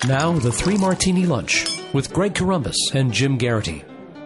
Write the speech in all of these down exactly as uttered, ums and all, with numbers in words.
Now, the Three Martini Lunch with Greg Corombos and Jim Garrity.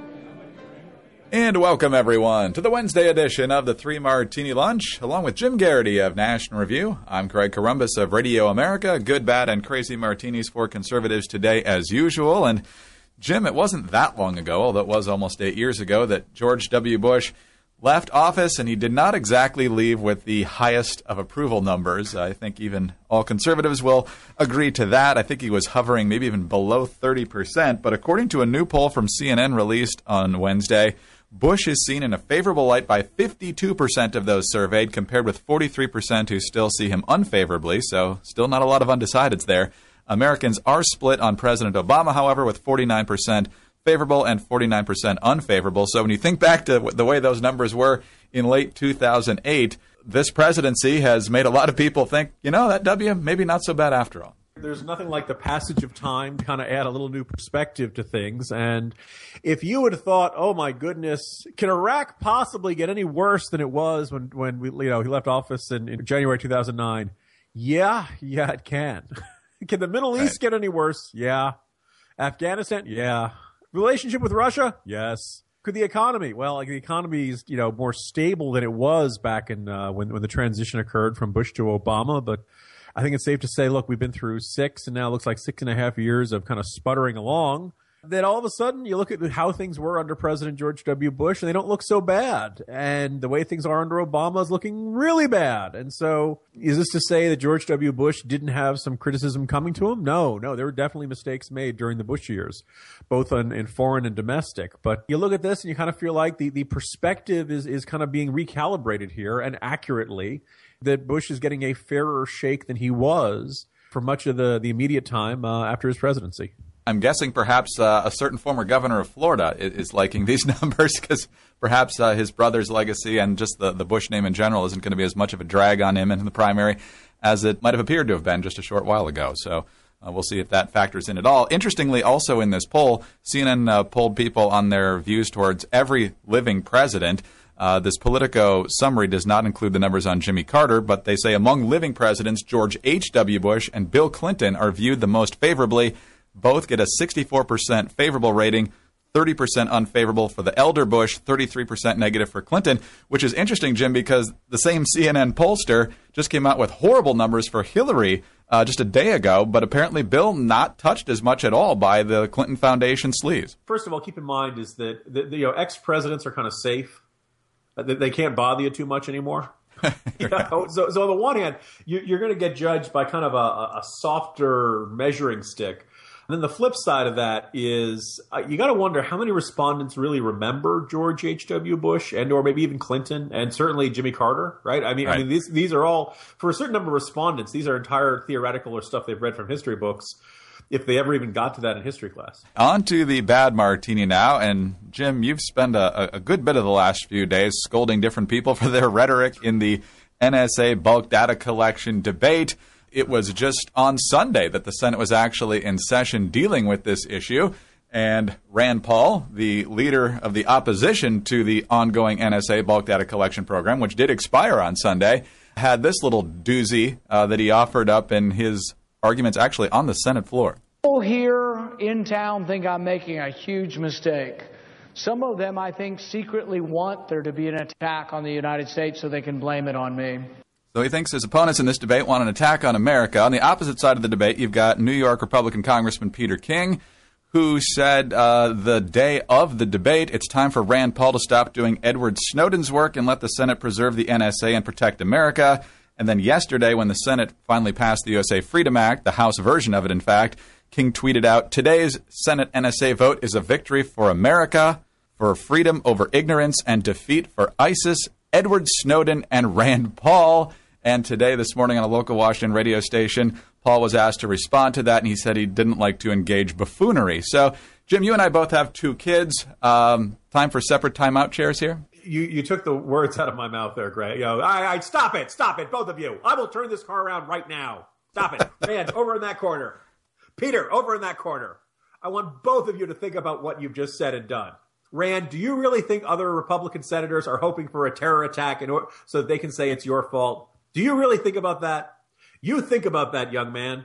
And welcome, everyone, to the Wednesday edition of the Three Martini Lunch, along with Jim Garrity of National Review. I'm Greg Corombos of Radio America. Good, bad, and crazy martinis for conservatives today, as usual. And, Jim, it wasn't that long ago, although it was almost eight years ago, that George W. Bush left office, and he did not exactly leave with the highest of approval numbers. I think even all conservatives will agree to that. I think he was hovering maybe even below thirty percent. But according to a new poll from C N N released on Wednesday, Bush is seen in a favorable light by fifty-two percent of those surveyed, compared with forty-three percent who still see him unfavorably, so still not a lot of undecideds there. Americans are split on President Obama, however, with forty-nine percent favorable and forty-nine percent unfavorable. So when you think back to the way those numbers were in late two thousand eight, this presidency has made a lot of people think, you know, that W, maybe not so bad after all. There's nothing like the passage of time to kind of add a little new perspective to things. And if you would have thought, oh, my goodness, can Iraq possibly get any worse than it was when, when we, you know, he left office in, in January two thousand nine? Yeah, yeah, it can. Can the Middle East Right. get any worse? Yeah. Afghanistan? Yeah. Relationship with Russia? Yes. Could the economy? Well, like the economy is, you know, more stable than it was back in uh, when when the transition occurred from Bush to Obama. But I think it's safe to say, look, we've been through six, and now it looks like six and a half years of kind of sputtering along. Then all of a sudden, you look at how things were under President George W. Bush, and they don't look so bad. And the way things are under Obama is looking really bad. And so is this to say that George W. Bush didn't have some criticism coming to him? No, no, there were definitely mistakes made during the Bush years, both in, in foreign and domestic. But you look at this and you kind of feel like the, the perspective is, is kind of being recalibrated here, and accurately, that Bush is getting a fairer shake than he was for much of the, the immediate time uh, after his presidency. I'm guessing perhaps uh, a certain former governor of Florida is, is liking these numbers, because perhaps uh, his brother's legacy and just the, the Bush name in general isn't going to be as much of a drag on him in the primary as it might have appeared to have been just a short while ago. So uh, we'll see if that factors in at all. Interestingly, also in this poll, C N N uh, polled people on their views towards every living president. Uh, this Politico summary does not include the numbers on Jimmy Carter, but they say among living presidents, George H W. Bush and Bill Clinton are viewed the most favorably. Both get a sixty-four percent favorable rating, thirty percent unfavorable for the elder Bush, thirty-three percent negative for Clinton, which is interesting, Jim, because the same C N N pollster just came out with horrible numbers for Hillary uh, just a day ago, but apparently Bill not touched as much at all by the Clinton Foundation sleaze. First of all, keep in mind is that the, the, you know, ex-presidents are kind of safe. They, they can't bother you too much anymore. You know? so, so on the one hand, you, you're going to get judged by kind of a, a softer measuring stick. And then the flip side of that is uh, you got to wonder how many respondents really remember George H W. Bush and or maybe even Clinton and certainly Jimmy Carter, right? I mean, right. I mean these these are all, for a certain number of respondents, these are entire theoretical or stuff they've read from history books, if they ever even got to that in history class. On to the bad martini now. And, Jim, you've spent a, a good bit of the last few days scolding different people for their rhetoric in the N S A bulk data collection debate. It was just on Sunday that the Senate was actually in session dealing with this issue. And Rand Paul, the leader of the opposition to the ongoing N S A bulk data collection program, which did expire on Sunday, had this little doozy uh, that he offered up in his arguments actually on the Senate floor. People here in town think I'm making a huge mistake. Some of them, I think, secretly want there to be an attack on the United States so they can blame it on me. So he thinks his opponents in this debate want an attack on America. On the opposite side of the debate, you've got New York Republican Congressman Peter King, who said uh, the day of the debate, it's time for Rand Paul to stop doing Edward Snowden's work and let the Senate preserve the N S A and protect America. And then yesterday, when the Senate finally passed the U S A Freedom Act, the House version of it, in fact, King tweeted out, "Today's Senate N S A vote is a victory for America, for freedom over ignorance, and defeat for ISIS, Edward Snowden, and Rand Paul." And today, this morning, on a local Washington radio station, Paul was asked to respond to that, and he said he didn't like to engage buffoonery. So, Jim, you and I both have two kids. Um, time for separate timeout chairs here? You you took the words out of my mouth there, Greg. You know, I, I, stop it, stop it, both of you. I will turn this car around right now. Stop it. Man, over in that corner. Peter, over in that corner. I want both of you to think about what you've just said and done. Rand, do you really think other Republican senators are hoping for a terror attack in order, so that they can say it's your fault? Do you really think about that? You think about that, young man.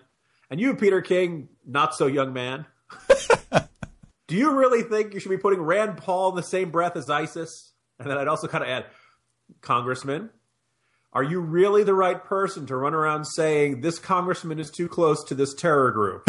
And you, Peter King, not so young man. Do you really think you should be putting Rand Paul in the same breath as ISIS? And then I'd also kind of add, Congressman, are you really the right person to run around saying this congressman is too close to this terror group?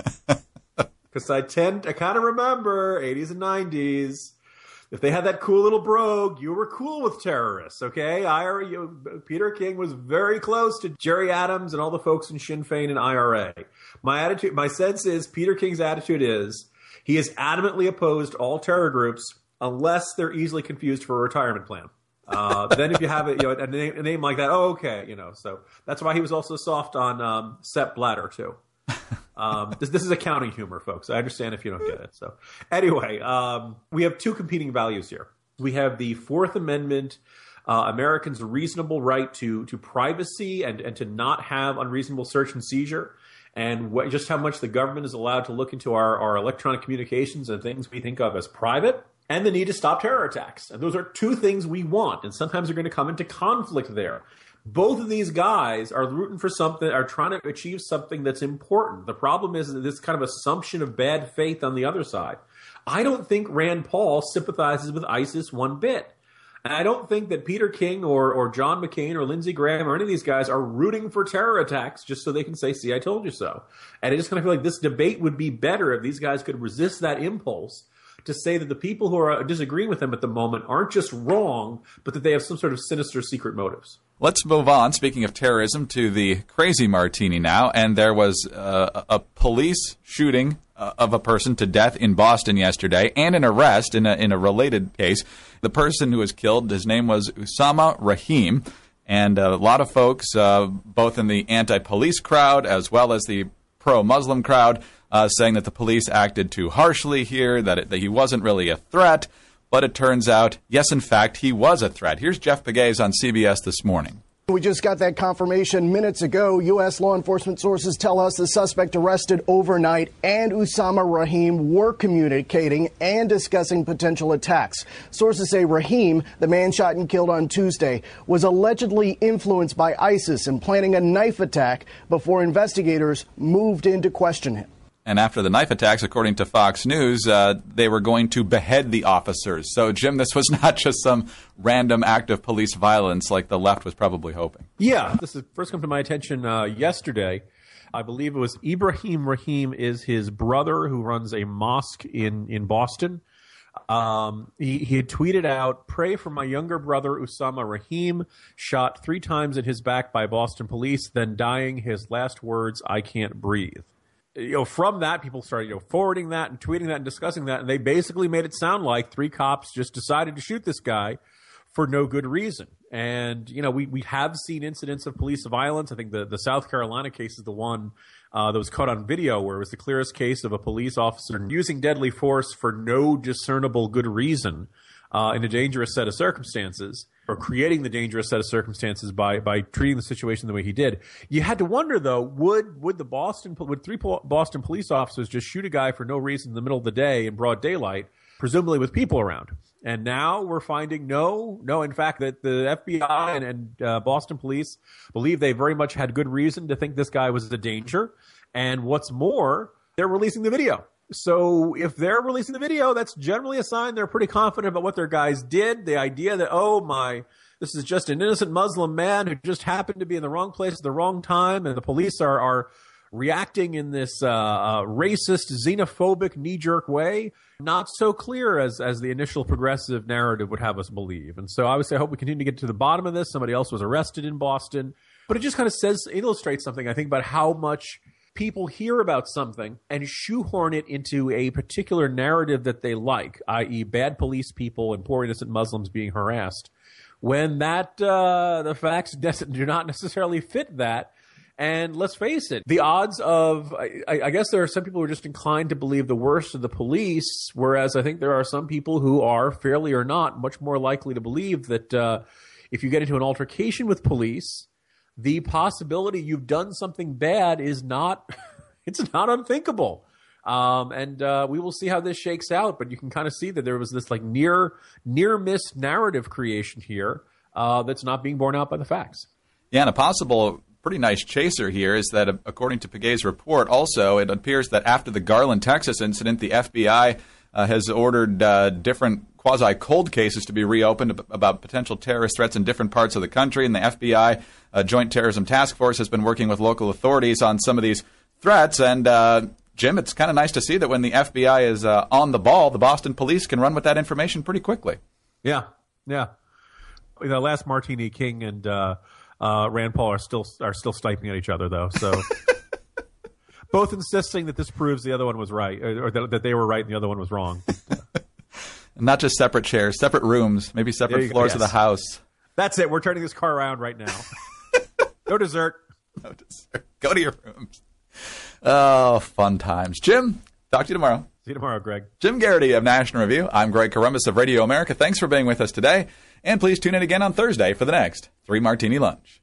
Because I tend, I kind of remember eighties and nineties. If they had that cool little brogue, you were cool with terrorists, okay? I R A, you, Peter King was very close to Jerry Adams and all the folks in Sinn Féin and I R A. My attitude, my sense is Peter King's attitude is he is adamantly opposed to all terror groups unless they're easily confused for a retirement plan. Uh, then if you have it, you know, a name, a name like that, oh, okay, you know. So that's why he was also soft on um, Sepp Blatter too. Um, this, this is accounting humor, folks. I understand if you don't get it. So anyway, um, we have two competing values here. We have the Fourth Amendment, uh, Americans' reasonable right to to privacy and, and to not have unreasonable search and seizure, and what, just how much the government is allowed to look into our, our electronic communications and things we think of as private, and the need to stop terror attacks. And those are two things we want, and sometimes they're going to come into conflict there. Both of these guys are rooting for something, are trying to achieve something that's important. The problem is this kind of assumption of bad faith on the other side. I don't think Rand Paul sympathizes with ISIS one bit. And I don't think that Peter King or, or John McCain or Lindsey Graham or any of these guys are rooting for terror attacks just so they can say, see, I told you so. And I just kind of feel like this debate would be better if these guys could resist that impulse to say that the people who are disagreeing with them at the moment aren't just wrong, but that they have some sort of sinister secret motives. Let's move on, speaking of terrorism, to the crazy martini now. And there was uh, a police shooting uh, of a person to death in Boston yesterday, and an arrest in a, in a related case. The person who was killed, his name was Usama Rahim. And a lot of folks, uh, both in the anti-police crowd as well as the pro-Muslim crowd, uh, saying that the police acted too harshly here, that, it, that he wasn't really a threat. But it turns out, yes, in fact, he was a threat. Here's Jeff Pegues on C B S This Morning. We just got that confirmation minutes ago. U S law enforcement sources tell us the suspect arrested overnight and Usama Rahim were communicating and discussing potential attacks. Sources say Rahim, the man shot and killed on Tuesday, was allegedly influenced by ISIS in planning a knife attack before investigators moved in to question him. And after the knife attacks, according to Fox News, uh, they were going to behead the officers. So, Jim, this was not just some random act of police violence like the left was probably hoping. Yeah, this has first come to my attention uh, yesterday. I believe it was Ibrahim Rahim is his brother who runs a mosque in, in Boston. Um, he, he had tweeted out, "Pray for my younger brother Usama Rahim, shot three times in his back by Boston police, then dying. His last words, I can't breathe." You know, from that, people started, you know, forwarding that and tweeting that and discussing that, and they basically made it sound like three cops just decided to shoot this guy for no good reason. And, you know, we, we have seen incidents of police violence. I think the, the South Carolina case is the one uh, that was caught on video where it was the clearest case of a police officer using deadly force for no discernible good reason uh, in a dangerous set of circumstances, or creating the dangerous set of circumstances by by treating the situation the way he did. You had to wonder, though, would would the Boston would three Boston police officers just shoot a guy for no reason in the middle of the day in broad daylight, presumably with people around? And now we're finding no, no. In fact, that the F B I and, and uh, Boston police believe they very much had good reason to think this guy was a danger. And what's more, they're releasing the video. So if they're releasing the video, that's generally a sign they're pretty confident about what their guys did. The idea that, oh, my, this is just an innocent Muslim man who just happened to be in the wrong place at the wrong time, and the police are, are reacting in this uh, uh, racist, xenophobic, knee-jerk way, not so clear as, as the initial progressive narrative would have us believe. And so obviously I hope we continue to get to the bottom of this. Somebody else was arrested in Boston. But it just kind of says, illustrates something, I think, about how much people hear about something and shoehorn it into a particular narrative that they like, that is bad police people and poor innocent Muslims being harassed, when that uh, the facts do not necessarily fit that. And let's face it, the odds of, I, I guess there are some people who are just inclined to believe the worst of the police, whereas I think there are some people who are, fairly or not, much more likely to believe that uh, if you get into an altercation with police, the possibility you've done something bad is not, it's not unthinkable. Um, and uh, we will see how this shakes out, but you can kind of see that there was this like near, near miss narrative creation here uh, that's not being borne out by the facts. Yeah, and a possible pretty nice chaser here is that, uh, according to Piguet's report, also, it appears that after the Garland, Texas incident, the F B I uh, has ordered uh, different quasi-cold cases to be reopened about potential terrorist threats in different parts of the country. And the F B I, uh, Joint Terrorism Task Force, has been working with local authorities on some of these threats. And, uh, Jim, it's kind of nice to see that when the F B I is uh, on the ball, the Boston police can run with that information pretty quickly. Yeah, yeah. The last Martini, King and uh, uh, Rand Paul are still are still sniping at each other, though. So both insisting that this proves the other one was right, or, or that, that they were right and the other one was wrong. Not just separate chairs, separate rooms, maybe separate floors yes. of the house. That's it. We're turning this car around right now. No dessert. No dessert. Go to your rooms. Oh, fun times. Jim, talk to you tomorrow. See you tomorrow, Greg. Jim Garrity of National Review. I'm Greg Corombos of Radio America. Thanks for being with us today. And please tune in again on Thursday for the next Three Martini Lunch.